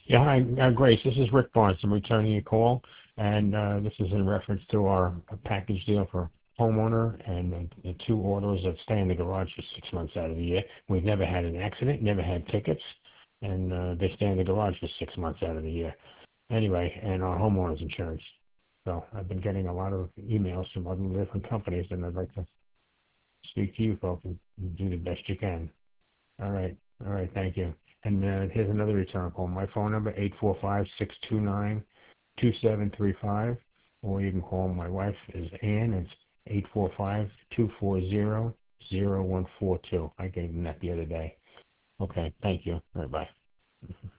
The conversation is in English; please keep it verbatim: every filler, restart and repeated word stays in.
Yeah, hi, uh, Grace. This is Rick Barnes. I'm returning your call, and uh, this is in reference to our package deal for homeowner and the, the two orders that stay in the garage for six months out of the year. We've never had an accident, never had tickets, and uh, they stay in the garage for six months out of the year. Anyway, and our homeowner's insurance. So I've been getting a lot of emails from other different companies, and I'd like to speak to you folks and do the best you can. All right. All right. Thank you. And uh, here's another return call. My phone number, eight four five, six two nine, two seven three five. Or you can call my wife, is Ann. It's eight four five, two four zero, zero one four two. I gave them that the other day. Okay. Thank you. All right. Bye.